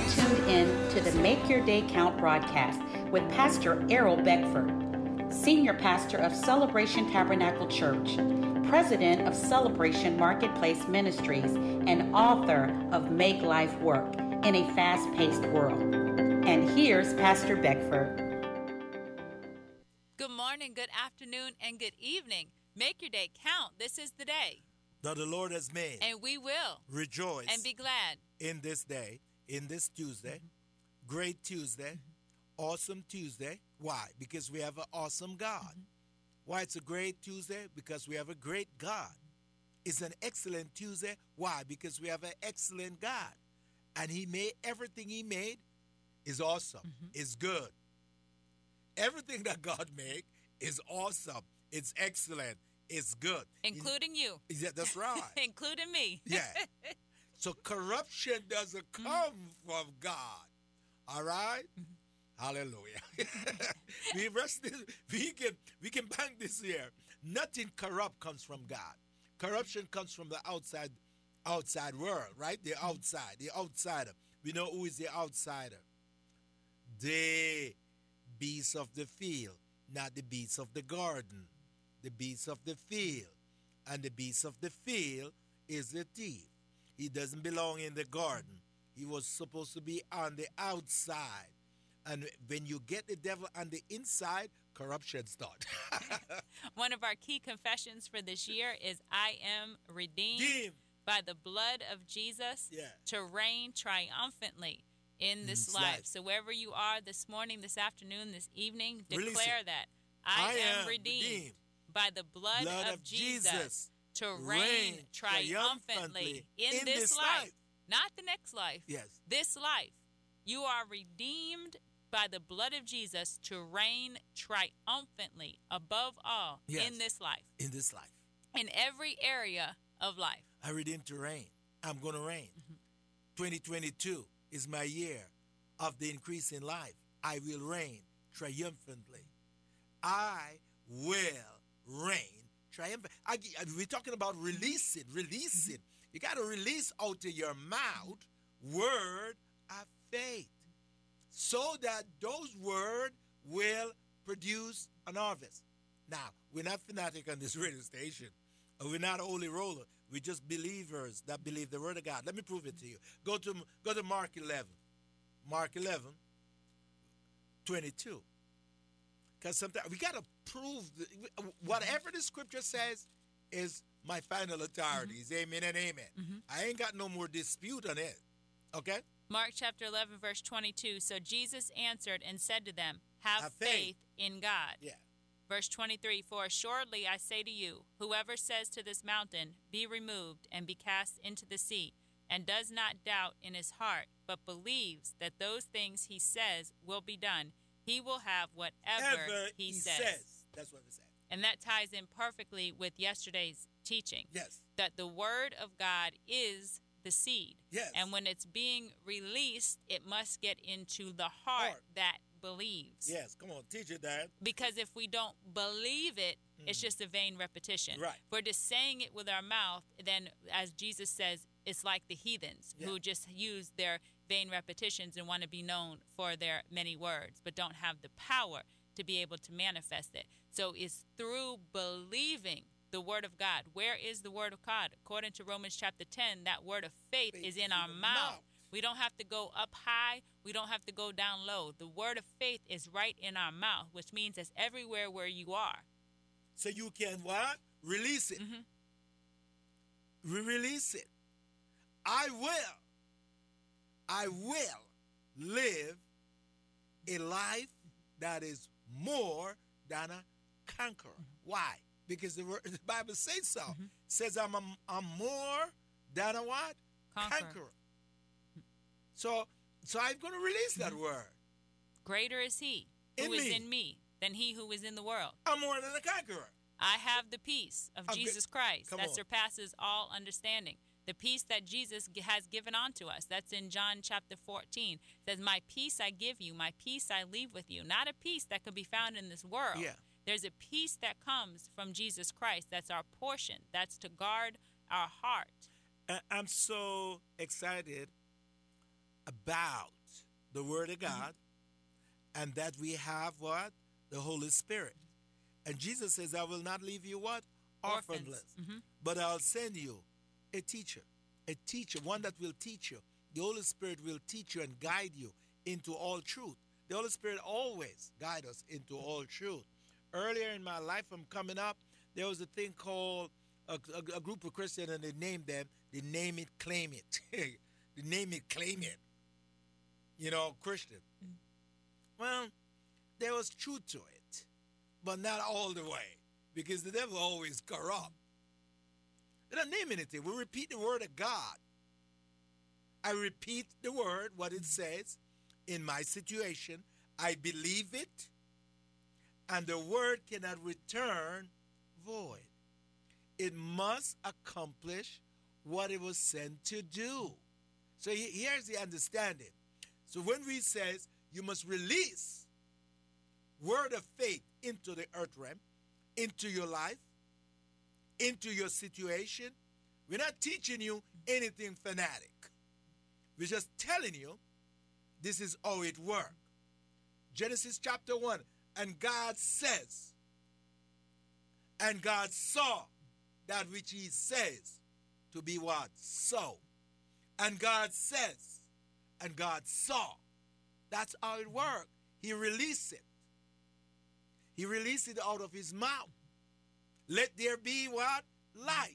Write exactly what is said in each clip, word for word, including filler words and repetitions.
tuned in to the Make Your Day Count broadcast with Pastor Errol Beckford, Senior Pastor of Celebration Tabernacle Church, President of Celebration Marketplace Ministries, and author of Make Life Work in a Fast-Paced World. And here's Pastor Beckford. Good morning, good afternoon, and good evening. Make your day count. This is the day that the Lord has made. And we will rejoice and be glad in this day, in this Tuesday. Mm-hmm. Great Tuesday. Mm-hmm. Awesome Tuesday. Why? Because we have an awesome God. Mm-hmm. Why it's a great Tuesday? Because we have a great God. It's an excellent Tuesday. Why? Because we have an excellent God. And he made everything he made is awesome. Mm-hmm. Is good. Everything that God made is awesome. It's excellent. It's good. Including you. Yeah, that's right. Including me. Yeah. So corruption doesn't come mm-hmm. from God. All right? Mm-hmm. Hallelujah. we rest this, we can we can bank this here. Nothing corrupt comes from God. Corruption comes from the outside outside world, right? The outside, the outsider. We know who is the outsider. The beasts of the field, not the beasts of the garden. The beasts of the field. And the beast of the field is the thief. He doesn't belong in the garden. He was supposed to be on the outside. And when you get the devil on the inside, corruption starts. One of our key confessions for this year is I am redeemed Deemed. by the blood of Jesus yeah. to reign triumphantly in this mm, life. life. So wherever you are this morning, this afternoon, this evening, Release declare it. that I, I am, am redeemed, redeemed by the blood, blood of, of Jesus, Jesus to reign, reign triumphantly, triumphantly in, in this, this life. life. Not the next life. Yes. This life. You are redeemed by the blood of Jesus to reign triumphantly above all yes. in this life. In this life. In every area of life. I redeemed to reign. I'm going to reign. Mm-hmm. twenty twenty-two is my year of the increase in life. I will reign triumphantly. I will reign triumphantly. I, we're talking about releasing, releasing. You got to release out of your mouth word of faith so that those words will produce an harvest. Now, we're not fanatic on this radio station. We're not holy roller. We're just believers that believe the word of God. Let me prove it to you. Go to, go to Mark eleven. Mark eleven, twenty-two. Because sometimes we got to prove, the, whatever the scripture says is my final authority. Mm-hmm. Amen and amen. Mm-hmm. I ain't got no more dispute on it. Okay? Mark chapter eleven, verse twenty-two. So Jesus answered and said to them, Have, Have faith. faith in God. Yeah. Verse twenty-three, For assuredly I say to you, whoever says to this mountain, Be removed and be cast into the sea, and does not doubt in his heart, but believes that those things he says will be done, he will have whatever Ever he, he says. says. That's what it says. And that ties in perfectly with yesterday's teaching. Yes. That the word of God is the seed. Yes. And when it's being released, it must get into the heart, Heart. that believes. Yes. Come on, teach it, Dad. Because if we don't believe it, mm. it's just a vain repetition. Right. If we're just saying it with our mouth, then as Jesus says, it's like the heathens yeah. who just use their vain repetitions and want to be known for their many words, but don't have the power to be able to manifest it. So it's through believing the word of God. Where is the word of God? According to Romans chapter ten, that word of faith, faith is in our mouth. mouth. We don't have to go up high. We don't have to go down low. The word of faith is right in our mouth, which means it's everywhere where you are. So you can what? Release it. Mm-hmm. Re-release it. I will. I will live a life that is more than a conqueror. Mm-hmm. Why? Because the, the Bible says so. Mm-hmm. It says I'm, a, I'm more than a what? Conqueror. Conqueror. So, so I'm going to release that mm-hmm. word. Greater is he who in is me. in me than he who is in the world. I'm more than a conqueror. I have the peace of I'm Jesus good. Christ Come that on. surpasses all understanding. The peace that Jesus has given unto us. That's in John chapter fourteen. It says, my peace I give you, my peace I leave with you. Not a peace that could be found in this world. Yeah. There's a peace that comes from Jesus Christ. That's our portion. That's to guard our heart. I'm so excited about the Word of God, and that we have what? The Holy Spirit. And Jesus says, I will not leave you what? Orphanless. Mm-hmm. But I'll send you a teacher, a teacher, one that will teach you. The Holy Spirit will teach you and guide you into all truth. The Holy Spirit always guides us into all truth. Earlier in my life, I'm coming up, there was a thing called a, a, a group of Christians, and they named them, they name it, claim it. They name it, claim it. You know, Christian. Mm. Well, there was truth to it, but not all the way, because the devil always corrupt. They don't name anything. We repeat the word of God. I repeat the word, what it says in my situation. I believe it, and the word cannot return void. It must accomplish what it was sent to do. So here's the understanding. So when we says you must release word of faith into the earth realm, into your life, into your situation, we're not teaching you anything fanatic. We're just telling you this is how it works. Genesis chapter one, and God says, and God saw that which he says to be what? So. And God says, and God saw. That's how it works. He released it. He released it out of his mouth. Let there be what? Light.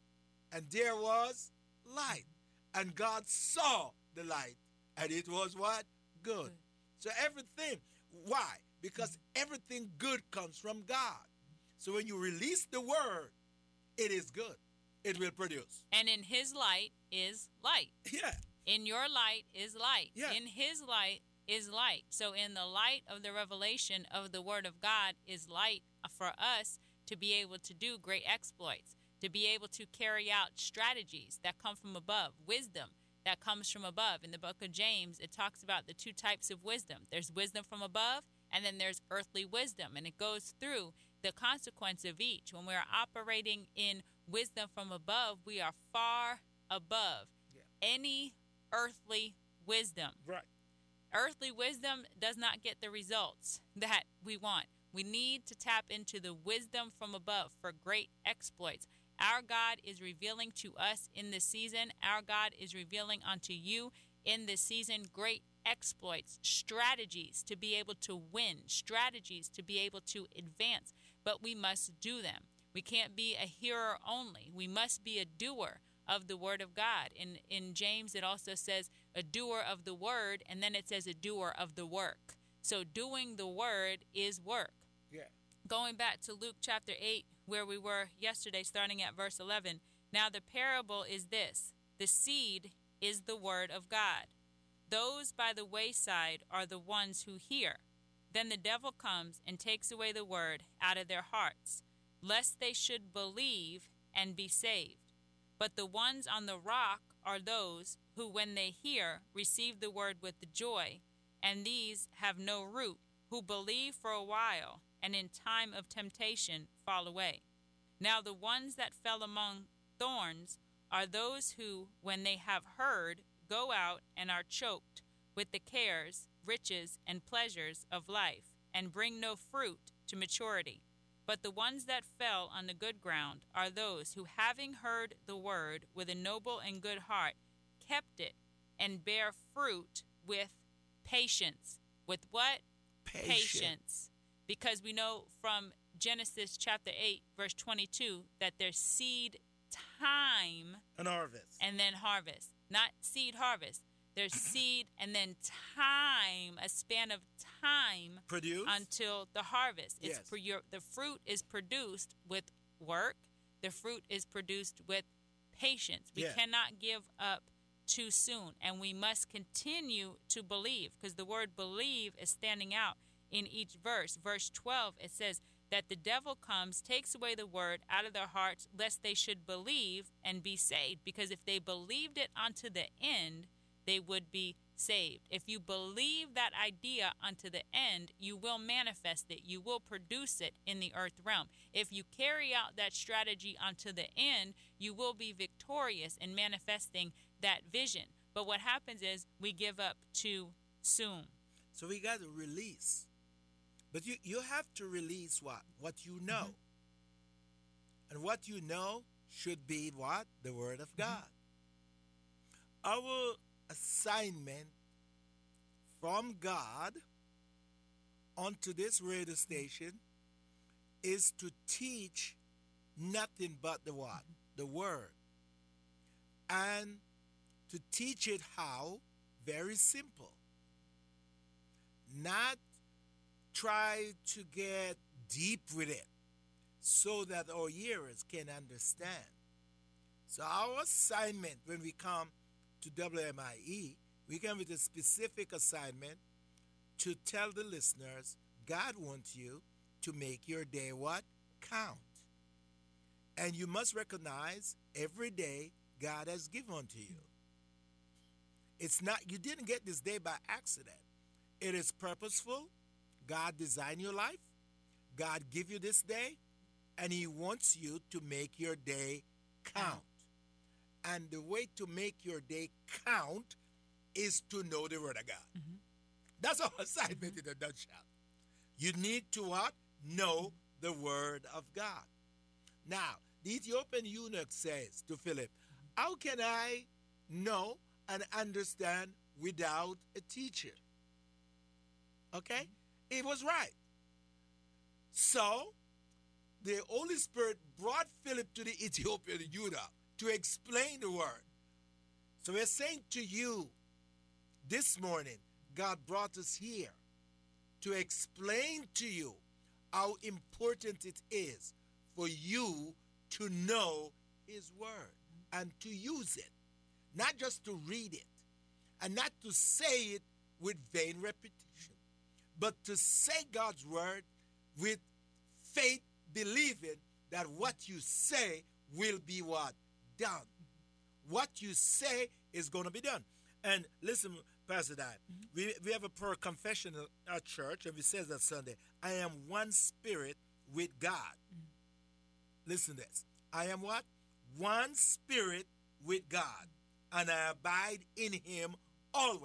And there was light. And God saw the light. And it was what? Good. So everything, why? Because everything good comes from God. So when you release the word, it is good. It will produce. And in his light is light. Yeah. In your light is light. Yeah. In his light is light. So in the light of the revelation of the word of God is light for us to be able to do great exploits, to be able to carry out strategies that come from above, wisdom that comes from above. In the book of James, it talks about the two types of wisdom. There's wisdom from above, and then there's earthly wisdom, and it goes through the consequence of each. When we're operating in wisdom from above, we are far above yeah. any earthly wisdom. Right. Earthly wisdom does not get the results that we want. We need to tap into the wisdom from above for great exploits. Our God is revealing to us in this season. Our God is revealing unto you in this season great exploits, strategies to be able to win, strategies to be able to advance. But we must do them. We can't be a hearer only. We must be a doer of the word of God. In in James, it also says a doer of the word, and then it says a doer of the work. So doing the word is work. Yeah. Going back to Luke chapter eight, where we were yesterday, starting at verse eleven. Now the parable is this: the seed is the word of God. Those by the wayside are the ones who hear. Then the devil comes and takes away the word out of their hearts, lest they should believe and be saved. But the ones on the rock are those who, when they hear, receive the word with joy, and these have no root, who believe for a while, and in time of temptation fall away. Now the ones that fell among thorns are those who, when they have heard, go out and are choked with the cares, riches, and pleasures of life, and bring no fruit to maturity. But the ones that fell on the good ground are those who, having heard the word with a noble and good heart, kept it, and bear fruit with patience. With what? Patience. Patience. Because we know from Genesis chapter eight, verse twenty-two, that there's seed time and harvest. And then harvest. Not seed harvest. There's seed and then time, a span of time Produce. until the harvest. It's Yes. for your, the fruit is produced with work. The fruit is produced with patience. We Yeah. cannot give up too soon, and we must continue to believe, because the word believe is standing out in each verse. Verse twelve, it says that the devil comes, takes away the word out of their hearts, lest they should believe and be saved. Because if they believed it unto the end, they would be saved. If you believe that idea unto the end, you will manifest it. You will produce it in the earth realm. If you carry out that strategy unto the end, you will be victorious in manifesting that vision. But what happens is we give up too soon. So we got to release. But you, you have to release what? What you know. Mm-hmm. And what you know should be what? The Word of God. Mm-hmm. Our assignment from God onto this radio station is to teach nothing but the what? The Word. And to teach it how? Very simple. Not try to get deep with it so that our hearers can understand. So our assignment when we come to W M I E, we come with a specific assignment to tell the listeners God wants you to make your day what? Count. And you must recognize every day God has given unto you. It's not, you didn't get this day by accident. It is purposeful. God designed your life. God give you this day, and he wants you to make your day count. And the way to make your day count is to know the Word of God. Mm-hmm. That's our assignment in a nutshell. You need to what? Know the Word of God. Now, the Ethiopian eunuch says to Philip, how can I know and understand without a teacher? Okay? It was right. So, the Holy Spirit brought Philip to the Ethiopian eunuch to explain the Word. So we're saying to you this morning, God brought us here to explain to you how important it is for you to know his Word and to use it. Not just to read it and not to say it with vain repetition, but to say God's Word with faith, believing that what you say will be what? Done. What you say is going to be done. And listen, Pastor Dad, mm-hmm. we, we have a prayer confession at our church, and we say that Sunday, I am one spirit with God. Mm-hmm. Listen to this. I am what? One spirit with God, and I abide in him always.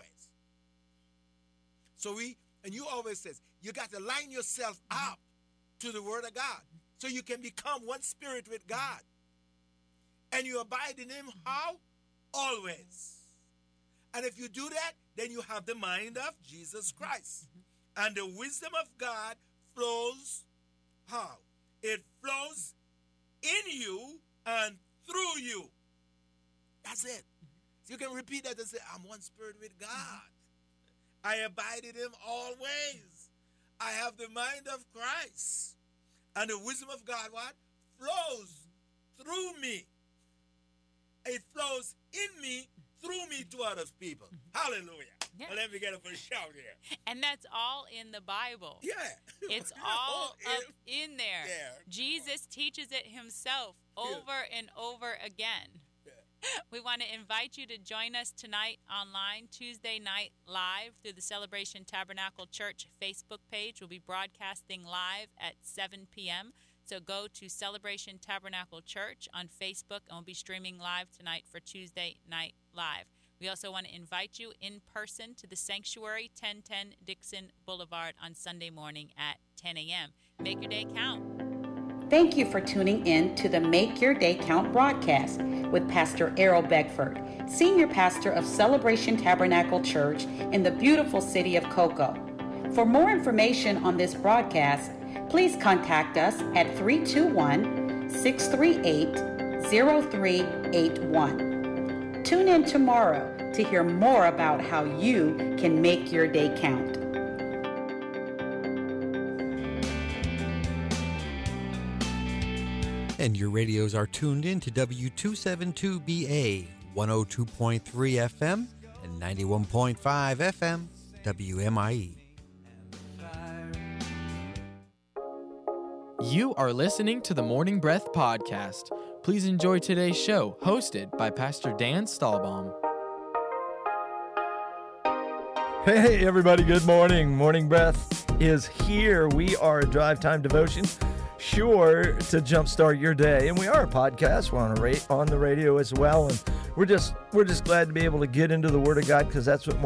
So we, and you always says, you got to line yourself mm-hmm. up to the Word of God so you can become one spirit with God. And you abide in him how? Always. And if you do that, then you have the mind of Jesus Christ. And the wisdom of God flows how? It flows in you and through you. That's it. So you can repeat that and say, I'm one spirit with God. I abide in him always. I have the mind of Christ. And the wisdom of God, what? Flows through me. It flows in me, through me to other people. Hallelujah. Yeah. Well, let me get up a shout here. And that's all in the Bible. Yeah. It's all oh, up in, in there. Yeah. Jesus teaches it himself over yeah. and over again. Yeah. We want to invite you to join us tonight online, Tuesday night live through the Celebration Tabernacle Church Facebook page. We'll be broadcasting live at seven p.m., so go to Celebration Tabernacle Church on Facebook, and we'll be streaming live tonight for Tuesday Night Live. We also want to invite you in person to the Sanctuary, ten ten Dixon Boulevard on Sunday morning at ten a.m. Make your day count. Thank you for tuning in to the Make Your Day Count broadcast with Pastor Errol Beckford, Senior Pastor of Celebration Tabernacle Church in the beautiful city of Cocoa. For more information on this broadcast, please contact us at three two one, six three eight, zero three eight one. Tune in tomorrow to hear more about how you can make your day count. And your radios are tuned in to W two seventy-two B A, one oh two point three F M and ninety-one point five F M, W M I E. You are listening to the Morning Breath Podcast. Please enjoy today's show, hosted by Pastor Dan Stahlbaum. Hey, everybody, good morning. Morning Breath is here. We are a drive time devotion, sure to jumpstart your day. And we are a podcast. We're on, a ra- on the radio as well. And we're just we're just glad to be able to get into the Word of God, because that's what